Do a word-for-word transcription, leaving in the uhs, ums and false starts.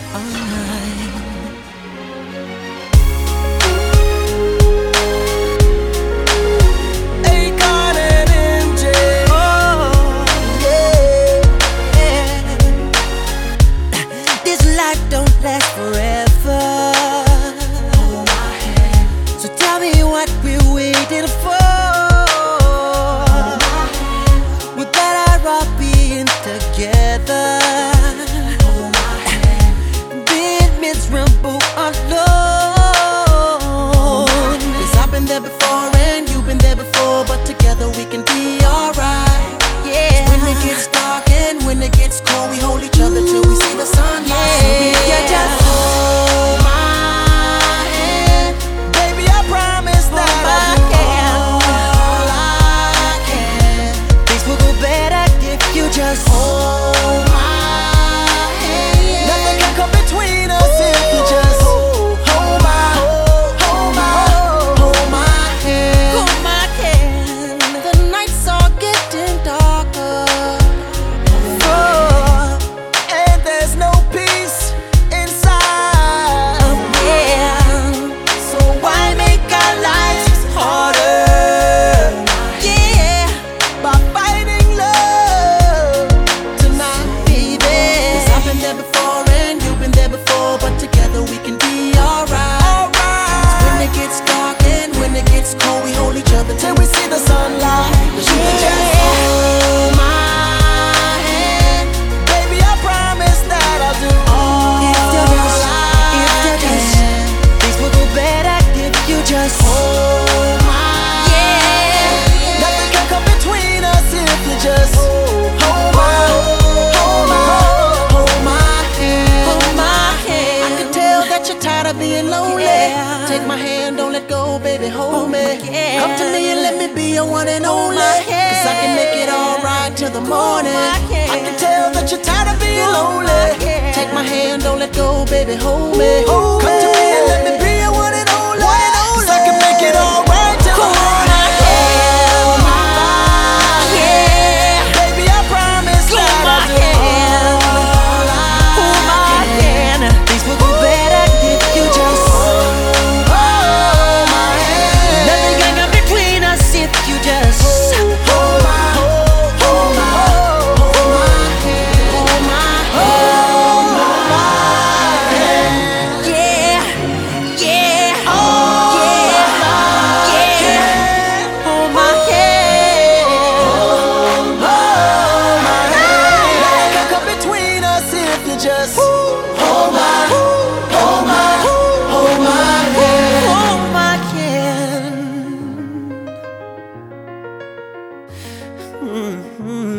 all night. Akon and M J. Oh, yeah, yeah. This life don't last forever. Hold my hand. So tell me what we're waiting for. We better all be in together. Miserable alone. Cause I've been there before and you've been there before, but together we can be alright. Yeah. When it gets dark and when it gets cold, we hold each other till we see the sunlight. Yeah. So you just hold my hand, baby. I promise that I can. All I can. Things will go better if you just hold my hand. Nothing can come between us. Till we see the sunlight, you can just hold my hand, baby. I promise that I'll do all if you just, I if you just, things will go better if you just hold my yeah. Nothing can come between us if you just hold my, hold my, hold my hand, hold my hand. I can tell that you're tired of being lonely. Yeah. Take my hand, don't let go, baby, hold me. Yeah. Come to me and let me be your one and only. Cause I can make it alright till the morning. I can tell that you're tired of being lonely. Take my hand, don't let go, baby, hold me. Come to me and let me be your one and only. Cause I can make it alright till the morning. Hold my hand, baby, I promise that I'll do all I can. Things will go better if you just just hold my, hold my, hold my hand, hold my, hold my hand. Yeah, yeah, oh, yeah, yeah. Hold my hand, hold my hand. Nothing can come between us if you just hold my, hold my, hold my hand, hold my hand. Mm-hmm.